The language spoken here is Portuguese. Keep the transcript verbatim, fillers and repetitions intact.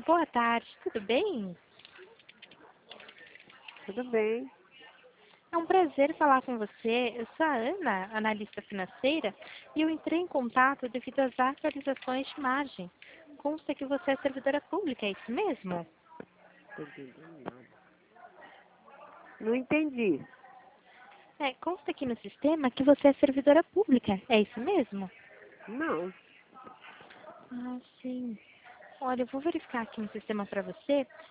boa tarde, tudo bem? Tudo bem. É um prazer falar com você. Eu sou a Ana, analista financeira, e eu entrei em contato devido às atualizações de margem. Consta que você é servidora pública, é isso mesmo? Tô entendendo nada. Não entendi. É, consta aqui no sistema que você é servidora pública, é isso mesmo? Não. Ah, sim. Olha, eu vou verificar aqui no sistema para você.